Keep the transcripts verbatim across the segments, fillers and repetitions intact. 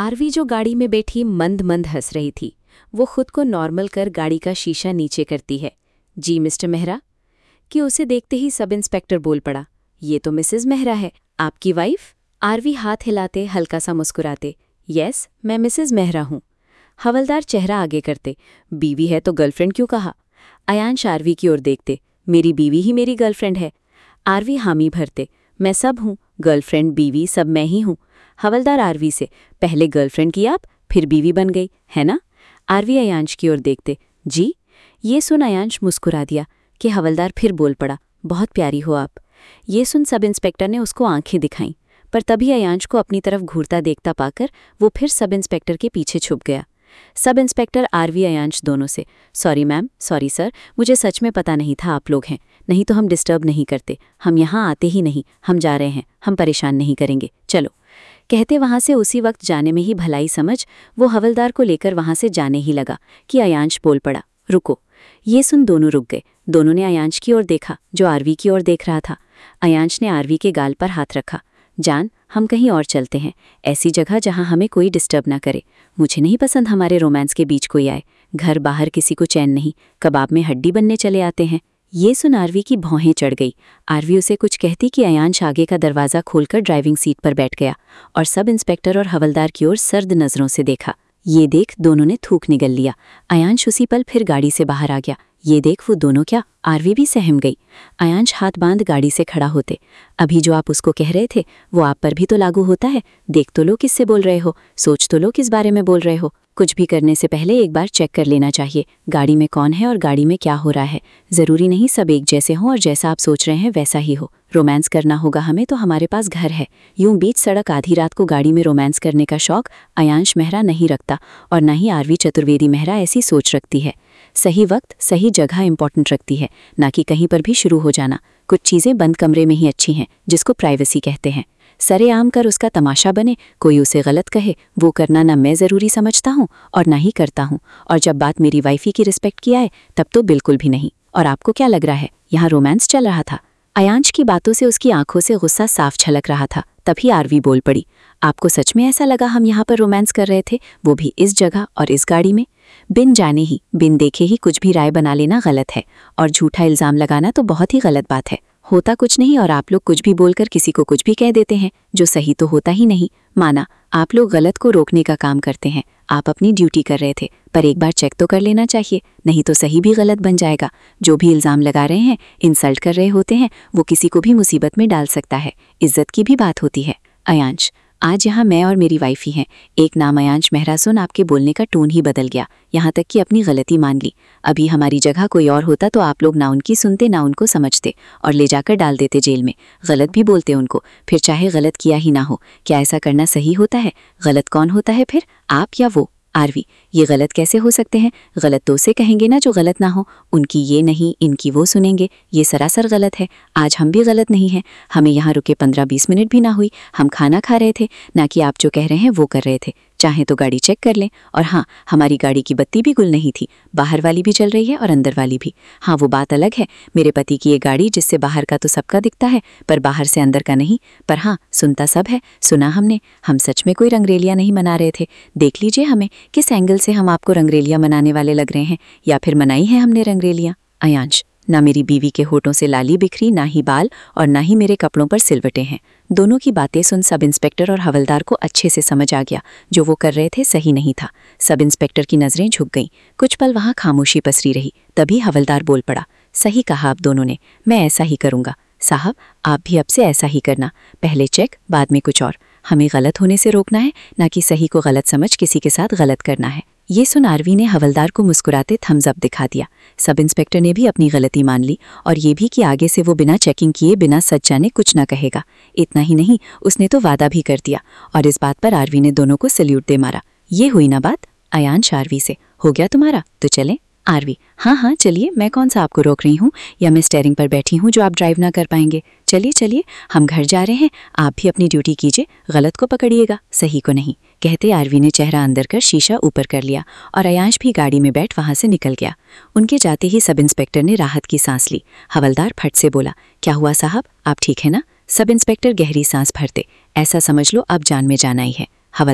RV जो गाड़ी में बैठी मंद मंद हंस रही थी, वो खुद को नॉर्मल कर गाड़ी का शीशा नीचे करती है। जी मिस्टर मेहरा, कि उसे देखते ही सब इंस्पेक्टर बोल पड़ा, ये तो मिसेस मेहरा है, आपकी वाइफ? आरवी हाथ हिलाते हल्का सा मुस्कुराते, यस मैं मिसेस मेहरा हूँ। हवलदार चेहरा आगे करते, बीवी है तो गर्लफ्रेंड क्यों कहा? अयांश आरवी की ओर देखते, मेरी बीवी ही मेरी गर्लफ्रेंड है। आरवी हामी भरते, मैं सब हूँ, गर्लफ्रेंड बीवी सब मैं ही हूँ। हवलदार आरवी से, पहले गर्लफ्रेंड की आप, फिर बीवी बन गई है ना? आरवी अयांश की ओर देखते, जी। ये सुन अयांश मुस्कुरा दिया कि हवलदार फिर बोल पड़ा, बहुत प्यारी हो आप। ये सुन सब इंस्पेक्टर ने उसको आंखें दिखाईं, पर तभी अयांश को अपनी तरफ घूरता देखता पाकर वो फिर सब इंस्पेक्टर के पीछे छुप गया। सब इंस्पेक्टर आरवी अयांश दोनों से, सॉरी मैम, सॉरी सर, मुझे सच में पता नहीं था आप लोग हैं, नहीं तो हम डिस्टर्ब नहीं करते, हम यहाँ आते ही नहीं, हम जा रहे हैं, हम परेशान नहीं करेंगे, चलो। कहते वहां से उसी वक्त जाने में ही भलाई समझ वो हवलदार को लेकर वहां से जाने ही लगा कि अयांश बोल पड़ा, रुको। ये सुन दोनों रुक गए। दोनों ने अयांश की ओर देखा जो आरवी की ओर देख रहा था। अयांश ने आरवी के गाल पर हाथ रखा, जान हम कहीं और चलते हैं, ऐसी जगह जहां हमें कोई डिस्टर्ब ना करे। मुझे नहीं पसंद हमारे रोमांस के बीच कोई आए, घर बाहर किसी को चैन नहीं, कबाब में हड्डी बनने चले आते हैं। ये सुन आरवी की भौहें चढ़ गई। आरवी उसे कुछ कहती कि अयांश आगे का दरवाज़ा खोलकर ड्राइविंग सीट पर बैठ गया और सब इंस्पेक्टर और हवलदार की ओर सर्द नज़रों से देखा। ये देख दोनों ने थूक निगल लिया। अयांश उसी पल फिर गाड़ी से बाहर आ गया। ये देख वो दोनों क्या, आरवी भी सहम गई। अयांश हाथ बांध गाड़ी से खड़ा होते, अभी जो आप उसको कह रहे थे वो आप पर भी तो लागू होता है। देख तो लो किससे बोल रहे हो, सोच तो लो किस बारे में बोल रहे हो। कुछ भी करने से पहले एक बार चेक कर लेना चाहिए, गाड़ी में कौन है और गाड़ी में क्या हो रहा है। ज़रूरी नहीं सब एक जैसे हों और जैसा आप सोच रहे हैं वैसा ही हो। रोमांस करना होगा हमें तो हमारे पास घर है। यूं बीच सड़क आधी रात को गाड़ी में रोमांस करने का शौक अयांश मेहरा नहीं रखता और न ही आरवी चतुर्वेदी मेहरा ऐसी सोच रखती है। सही वक्त सही जगह इंपॉर्टेंट रखती है, ना कि कहीं पर भी शुरू हो जाना। कुछ चीज़ें बंद कमरे में ही अच्छी हैं, जिसको प्राइवेसी कहते हैं। सरेआम कर उसका तमाशा बने, कोई उसे गलत कहे, वो करना ना मैं ज़रूरी समझता हूँ और ना ही करता हूँ। और जब बात मेरी वाइफी की रिस्पेक्ट की आए तब तो बिल्कुल भी नहीं। और आपको क्या लग रहा है यहाँ रोमांस चल रहा था? अयांश की बातों से उसकी आंखों से गुस्सा साफ छलक रहा था। तभी आरवी बोल पड़ी, आपको सच में ऐसा लगा हम यहाँ पर रोमांस कर रहे थे, वो भी इस जगह और इस गाड़ी में? बिन जाने ही बिन देखे ही कुछ भी राय बना लेना गलत है और झूठा इल्ज़ाम लगाना तो बहुत ही गलत बात है। होता कुछ नहीं और आप लोग कुछ भी बोलकर किसी को कुछ भी कह देते हैं जो सही तो होता ही नहीं। माना आप लोग गलत को रोकने का काम करते हैं, आप अपनी ड्यूटी कर रहे थे, पर एक बार चेक तो कर लेना चाहिए, नहीं तो सही भी गलत बन जाएगा। जो भी इल्ज़ाम लगा रहे हैं, इंसल्ट कर रहे होते हैं, वो किसी को भी मुसीबत में डाल सकता है। इज्जत की भी बात होती है। अयांश, आज यहाँ मैं और मेरी वाइफ ही हैं। एक नाम अयांश मेहरा सुन आपके बोलने का टोन ही बदल गया, यहाँ तक कि अपनी गलती मान ली। अभी हमारी जगह कोई और होता तो आप लोग ना उनकी सुनते ना उनको समझते और ले जाकर डाल देते जेल में। गलत भी बोलते उनको, फिर चाहे गलत किया ही ना हो। क्या ऐसा करना सही होता है? गलत कौन होता है फिर, आप या वो? आरवी, ये गलत कैसे हो सकते हैं? गलत तो उसे कहेंगे ना जो गलत ना हो। उनकी ये नहीं, इनकी वो सुनेंगे, ये सरासर गलत है। आज हम भी गलत नहीं हैं, हमें यहाँ रुके पंद्रह बीस मिनट भी ना हुई, हम खाना खा रहे थे, ना कि आप जो कह रहे हैं वो कर रहे थे। चाहे तो गाड़ी चेक कर लें। और हाँ, हमारी गाड़ी की बत्ती भी गुल नहीं थी, बाहर वाली भी चल रही है और अंदर वाली भी। हाँ, वो बात अलग है, मेरे पति की ये गाड़ी जिससे बाहर का तो सबका दिखता है पर बाहर से अंदर का नहीं। पर हाँ, सुनता सब है, सुना हमने। हम सच में कोई रंगरेलियाँ नहीं मना रहे थे। देख लीजिए हमें, किस एंगल से हम आपको रंगरेलियाँ मनाने वाले लग रहे हैं, या फिर मनाई है हमने रंगरेलियाँ? अयांश, ना मेरी बीवी के होठों से लाली बिखरी, ना ही बाल और ना ही मेरे कपड़ों पर सिलवटें हैं। दोनों की बातें सुन सब इंस्पेक्टर और हवलदार को अच्छे से समझ आ गया जो वो कर रहे थे सही नहीं था। सब इंस्पेक्टर की नज़रें झुक गईं। कुछ पल वहाँ खामोशी पसरी रही। तभी हवलदार बोल पड़ा, सही कहा आप दोनों ने, मैं ऐसा ही करूँगा। साहब, आप भी अब से ऐसा ही करना, पहले चेक बाद में कुछ और। हमें गलत होने से रोकना है, ना कि सही को गलत समझ किसी के साथ गलत करना है। ये सुन आरवी ने हवलदार को मुस्कुराते थम्स अप दिखा दिया। सब इंस्पेक्टर ने भी अपनी गलती मान ली और ये भी कि आगे से वो बिना चेकिंग किए बिना सच जाने कुछ ना कहेगा। इतना ही नहीं, उसने तो वादा भी कर दिया और इस बात पर आरवी ने दोनों को सल्यूट दे मारा। ये हुई ना बात? अयांश आरवी से, हो गया तुम्हारा, तो चलें? आरवी, हाँ हाँ चलिए, मैं कौन सा आपको रोक रही हूँ, या मैं स्टेयरिंग पर बैठी हूँ जो आप ड्राइव ना कर पाएंगे। चलिए चलिए, हम घर जा रहे हैं, आप भी अपनी ड्यूटी कीजिए, गलत को पकड़िएगा, सही को नहीं। कहते आरवी ने चेहरा अंदर कर शीशा ऊपर कर लिया और अयांश भी गाड़ी में बैठ वहां से निकल गया। उनके जाते ही सब इंस्पेक्टर ने राहत की सांस ली। हवलदार फट से बोला, क्या हुआ साहब, आप ठीक है ना? सब इंस्पेक्टर गहरी सांस भरते, ऐसा समझ लो अब जान में जाना ही है। हवलदार,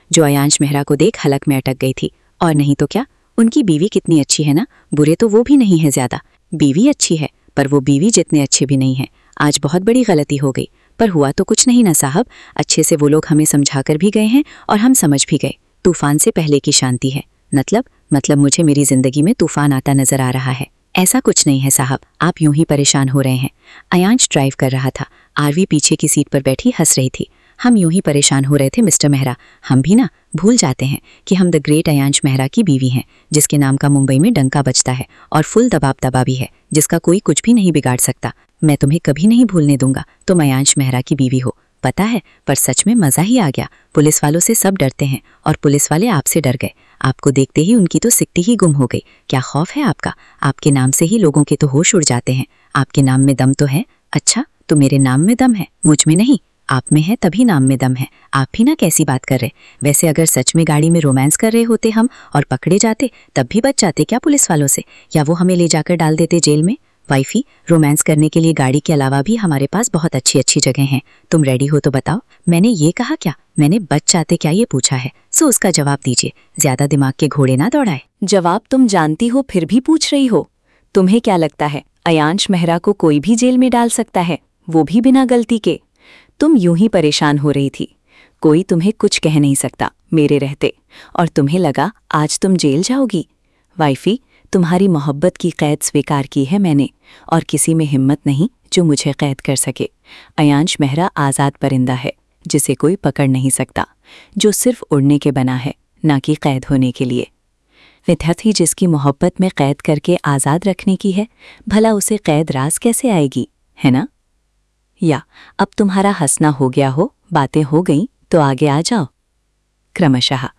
जो अयांश मेहरा को देख हलक में अटक गई थी। और नहीं तो क्या, उनकी बीवी कितनी अच्छी है ना, बुरे तो वो भी नहीं है ज्यादा। बीवी अच्छी है पर वो बीवी जितने अच्छे भी नहीं है। आज बहुत बड़ी गलती हो गई, पर हुआ तो कुछ नहीं ना साहब। अच्छे से वो लोग हमें समझाकर भी गए हैं और हम समझ भी गए। तूफान से पहले की शांति है। मतलब मतलब मुझे मेरी जिंदगी में तूफान आता नजर आ रहा है। ऐसा कुछ नहीं है साहब, आप यूं ही परेशान हो रहे हैं। अयांश ड्राइव कर रहा था, आरवी पीछे की सीट पर बैठी हंस रही थी। हम यूं ही परेशान हो रहे थे मिस्टर मेहरा। हम भी ना भूल जाते हैं कि हम द ग्रेट अयांश मेहरा की बीवी हैं, जिसके नाम का मुंबई में डंका बजता है और फुल दबाव दबा भी है, जिसका कोई कुछ भी नहीं बिगाड़ सकता। मैं तुम्हें कभी नहीं भूलने दूंगा तुम अयांश मेहरा की बीवी हो। पता है, पर सच में मजा ही आ गया। पुलिस वालों से सब डरते हैं और पुलिस वाले आपसे डर गए। आपको देखते ही उनकी तो सिकटी ही गुम हो गई। क्या खौफ है आपका? आपके नाम से ही लोगों के तो होश उड़ जाते हैं। आपके नाम में दम तो है। अच्छा, तो मेरे नाम में दम है, मुझ में नहीं। आप में है तभी नाम में दम है। आप भी ना कैसी बात कर रहे। वैसे अगर सच में गाड़ी में रोमांस कर रहे होते हम और पकड़े जाते, तब भी बच जाते क्या पुलिस वालों से? या वो हमें ले जाकर डाल देते जेल में? वाइफी, रोमांस करने के लिए गाड़ी के अलावा भी हमारे पास बहुत अच्छी अच्छी जगह हैं। तुम रेडी हो तो बताओ। मैंने ये कहा क्या? मैंने बच जाते क्या ये पूछा है, सो उसका जवाब दीजिए। ज्यादा दिमाग के घोड़े ना दौड़ाए। जवाब तुम जानती हो फिर भी पूछ रही हो। तुम्हें क्या लगता है अयांश मेहरा को कोई भी जेल में डाल सकता है, वो भी बिना गलती के? तुम यूं ही परेशान हो रही थी। कोई तुम्हें कुछ कह नहीं सकता मेरे रहते, और तुम्हें लगा आज तुम जेल जाओगी। वाइफी, तुम्हारी मोहब्बत की कैद स्वीकार की है मैंने, और किसी में हिम्मत नहीं जो मुझे कैद कर सके। अयांश मेहरा आज़ाद परिंदा है जिसे कोई पकड़ नहीं सकता, जो सिर्फ उड़ने के बना है, ना कि कैद होने के लिए। विद्यार्थी जिसकी मोहब्बत में कैद करके आज़ाद रखने की है, भला उसे कैद राज कैसे आएगी, है ना? या अब तुम्हारा हंसना हो गया हो, बातें हो गईं, तो आगे आ जाओ क्रमशः।